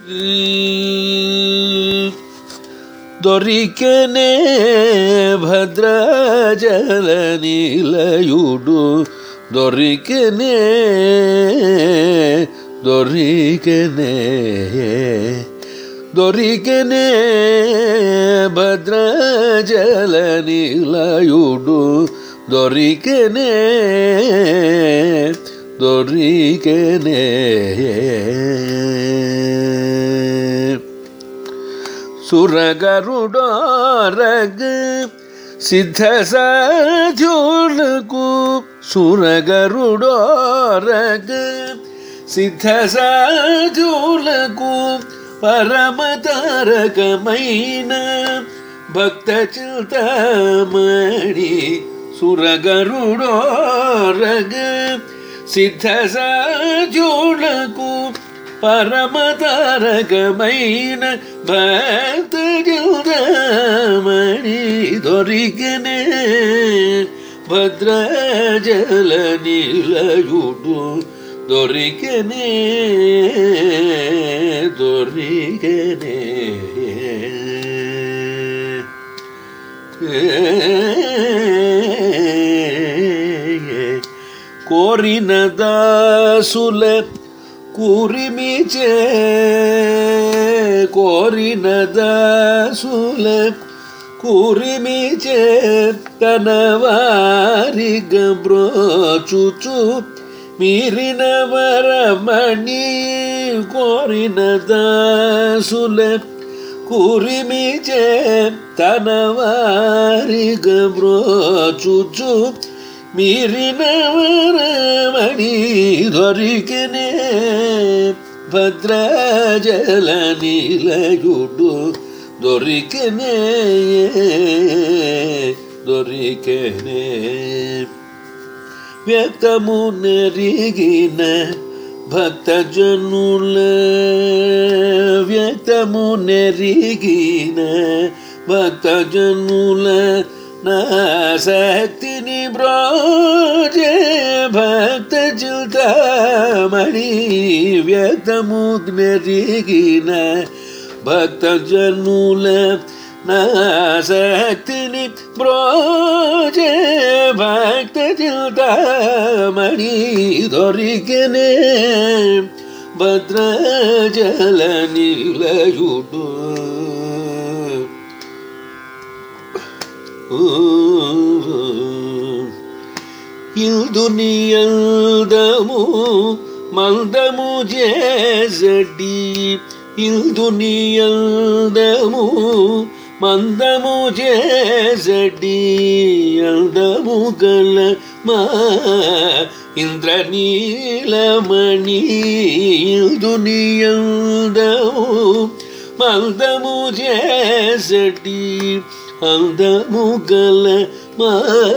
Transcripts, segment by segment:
దొరికెనే భద్రాచల నిలయుడు దొరికెనే దొరికెనే దొరికెనే భద్రాచల నిలయుడు దొరికెనే దొరికెనే సురగరుడోరగ సిద్ధ సాధ్యులకు సురగరుడోరగ సిద్ధ సాధ్యులకు పరమతారకమైన భక్త చింతామణి సురగరుడోరగ సిద్ధ సాధ్యులకు పరమతారకమైన భక్త చింతామణి దొరికెనే భద్రాచల నిలయుడు దొరికెనే దొరికెనే కోరిన దాసుల కురిమిచే కోరిన దాసుల కురిమిచే తన వారిగ బ్రోచుచు మీరిన వరమణి కోరిన దాసుల కురిమిచే తన వారిగ బ్రోచుచు మీరిన వరమణి దొరికెనే భద్రాచల నిలయుడు దొరికెనే దొరికెనే వ్యక్తము నెరిగిన భక్తజనుల వ్యక్తము నెరిగిన భక్తజనుల నా శక్తిని బ్రోజే భక్త చింతామణి వ్యక్తము నెరిగిన భక్తజనుల నా శక్తిని బ్రోజే భక్త చింతామణి దొరికెనే భద్రాచల నిలయుడు ఇందునియందము మందము చేసటి ఇందునియందము మందము చేసటి అందము గల మా ఇంద్రనీలమణి ఇందునియందము మందము చేసటి అందము గల మా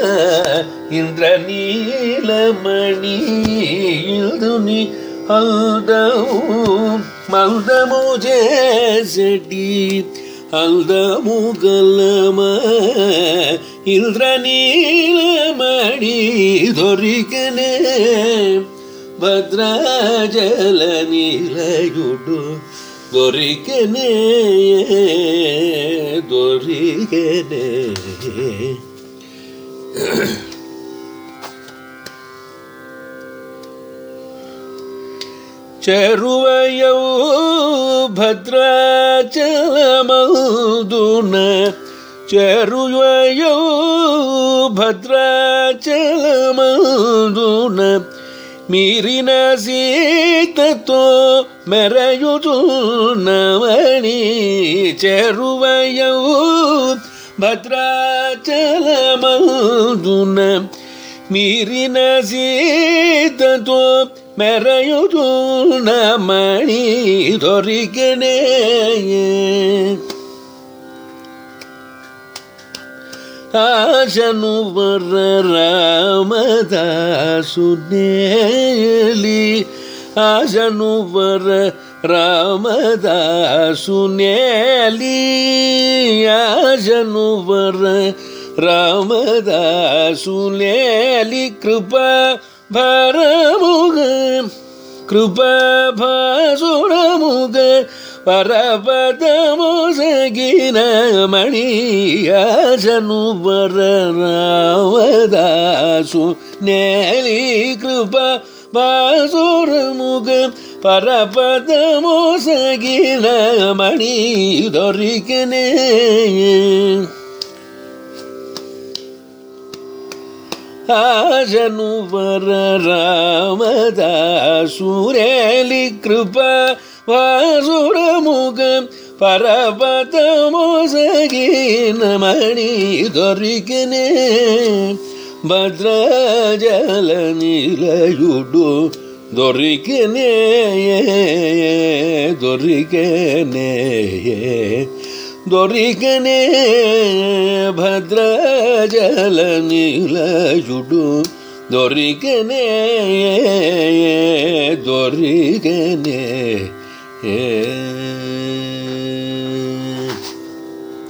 ఇంద్రనీలమణి ఇందుని అందము మందము చేసటి అందము గల మా ఇంద్రనీలమణి దొరికెనే భద్రాచల నిలయుడు దొరికెనే దొరికెనే చెరువయౌ భద్రాచలమందున చెరువయౌ భద్రాచలమందున మీరిన సీతతో మెరయుచున్నవని చెరువయౌ భద్రాచలమందున మీరిన సీతతో మెరయుచున్నమణి దొరికెనే ఆశను వర రామదాసు నేలి ఆశను వర రామదాసు నేలి ఆశను వర రామదాసు నేలి కృపా భారముగ కృపా భాసురముగ పరపదమొసగిన మణియాసను వరరావదాసు నేలి కృప బాసురముగ పరపదమొసగిన మణి దొరికనే ఆజను వరరామదాసురేలి కృప వాసురముగ పరపదమొసగిన మణి దొరికనే భద్రాజల నిలయుడు దొరికనే దొరికనే దొరికనే భద్రాజల నిలయుడు దొరికనే దొరికనే